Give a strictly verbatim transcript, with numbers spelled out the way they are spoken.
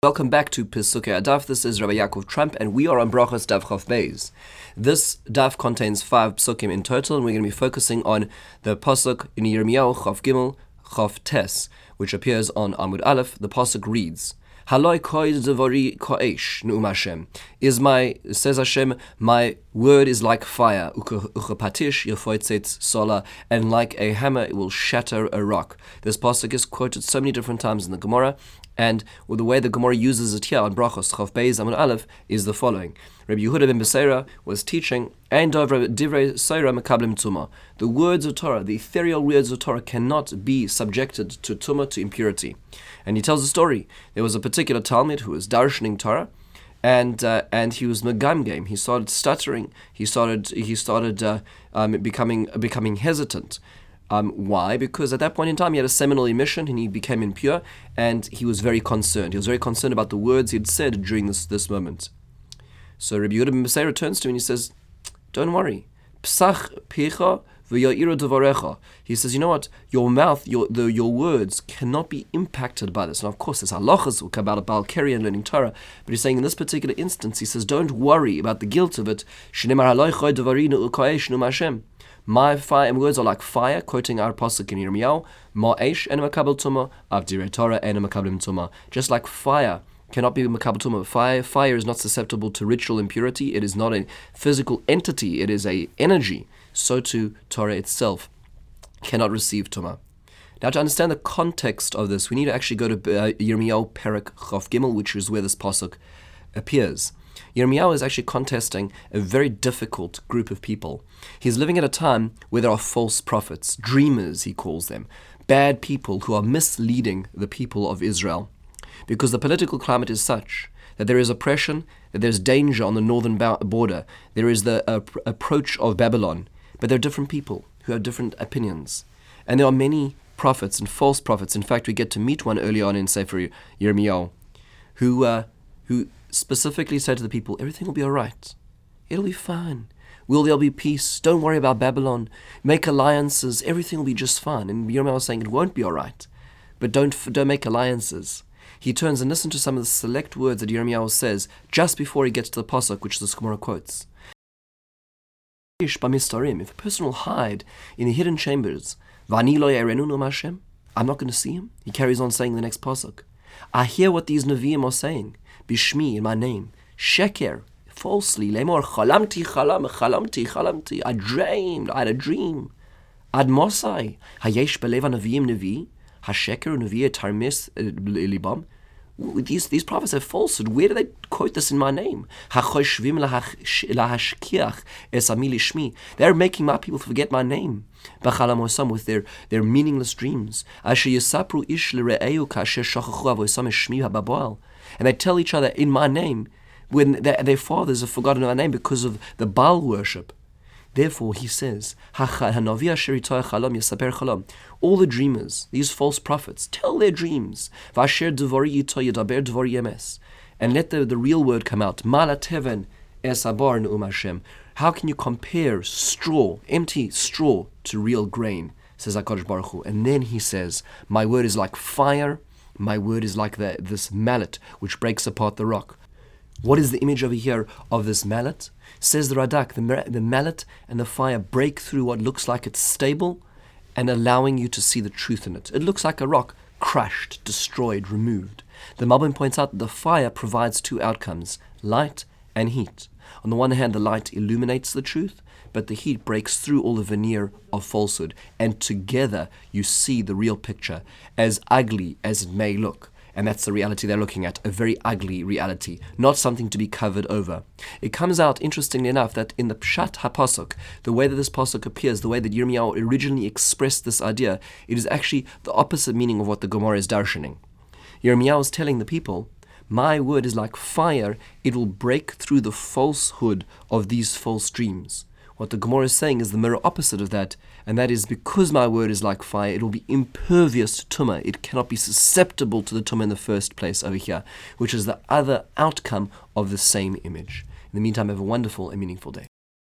Welcome back to Pesukei Daf. This is Rabbi Yaakov Trump, and we are on Brachos Daf Chav Beis. This Daf contains five psukim in total, and we're going to be focusing on the pasuk in Yirmiyahu Chav Gimel Chav Tes, which appears on Amud Aleph. The pasuk reads, "Haloi koi devari koesh nu'um Hashem." Is my says Hashem, my word is like fire, ukepatish yofoitzet sola, and like a hammer it will shatter a rock. This pasuk is quoted so many different times in the Gemara. And well, the way the Gemara uses it here on Brachos Chav Beis Amud Aleph is the following: Rabbi Yehuda ben Beseira was teaching, "Ein divrei Seira mekablim tuma." The words of Torah, the ethereal words of Torah, cannot be subjected to tuma, to impurity. And he tells a story. There was a particular Talmud who was darshaning Torah, and uh, and he was megamgam. He started stuttering. He started he started uh, um, becoming becoming hesitant. Um, why? Because at that point in time he had a seminal emission and he became impure, and he was very concerned. He was very concerned about the words he had said during this, this moment. So Rabbi Yehuda ben Beseira turns to him and he says, "Don't worry. Psach picha v'ya'iru devarecha." He says, you know what? Your mouth, your the, your words cannot be impacted by this. And of course, there's halachas about a Baal Keri and learning Torah, but he's saying in this particular instance, he says, don't worry about the guilt of it. Shneimar haloi choi devarinu u'koesh nu'um Hashem. My fire and words are like fire, quoting our pasuk in Yirmiyahu, Ma'esh en makabel tuma, av direi Torah en makablim tuma. Just like fire cannot be makabel tuma. Fire, fire is not susceptible to ritual impurity. It is not a physical entity. It is a energy. So too, Torah itself cannot receive tuma. Now, to understand the context of this, we need to actually go to uh, Yirmiyahu Perek Chav Gimel, which is where this pasuk appears. Yirmiyahu is actually contesting a very difficult group of people. He's living at a time where there are false prophets, dreamers he calls them, bad people who are misleading the people of Israel. Because the political climate is such that there is oppression, that there's danger on the northern border, there is the uh, approach of Babylon, but there are different people who have different opinions. And there are many prophets and false prophets. In fact, we get to meet one early on in Sefer Yirmiyahu, who uh, who specifically said to the people, everything will be all right. It'll be fine. Will there be peace? Don't worry about Babylon. Make alliances. Everything will be just fine. And Yirmiyahu was saying it won't be all right. But don't don't make alliances. He turns and listens to some of the select words that Yirmiyahu says just before he gets to the pasuk, which the Gemara quotes. If a person will hide in the hidden chambers, I'm not going to see him. He carries on saying the next pasuk. I hear what these Nevi'im are saying. Bishmi, in my name. Sheker, falsely. Lemor, chalamti, chalam, chalamti, chalamti. I dreamed, I had a dream. Ad Mosai, hayesh beleva Nevi'im Nevi, hasheker Nevi'im tarmis libam. These these prophets have falsehood. Where do they quote this in my name? Hachoshvim lahashkiach esami lishmi. They're making my people forget my name. B'chalamosam, with their, their meaningless dreams. Asher yisapru ish l're'eu kasher shachachu avoisam shmi hababoel. And they tell each other in my name when their, their fathers have forgotten my name because of the Baal worship. Therefore, he says, all the dreamers, these false prophets, tell their dreams. And let the, the real word come out. How can you compare straw, empty straw, to real grain? Says HaKadosh Baruch Hu. And then he says, my word is like fire. My word is like the, this mallet which breaks apart the rock. What is the image over here of this mallet? Says the Radak, the, the mallet and the fire break through what looks like it's stable and allowing you to see the truth in it. It looks like a rock crushed, destroyed, removed. The Malbim points out that the fire provides two outcomes, light and heat. On the one hand, the light illuminates the truth, but the heat breaks through all the veneer of falsehood, and together you see the real picture, as ugly as it may look. And that's the reality they're looking at, a very ugly reality, not something to be covered over. It comes out, interestingly enough, that in the Pshat HaPasuk, the way that this Pasuk appears, the way that Yirmiyahu originally expressed this idea, it is actually the opposite meaning of what the Gemara is darshaning. Yirmiyahu is telling the people, my word is like fire, it will break through the falsehood of these false dreams. What the Gemara is saying is the mirror opposite of that, and that is because my word is like fire, it will be impervious to tumah. It cannot be susceptible to the tumah in the first place over here, which is the other outcome of the same image. In the meantime, have a wonderful and meaningful day.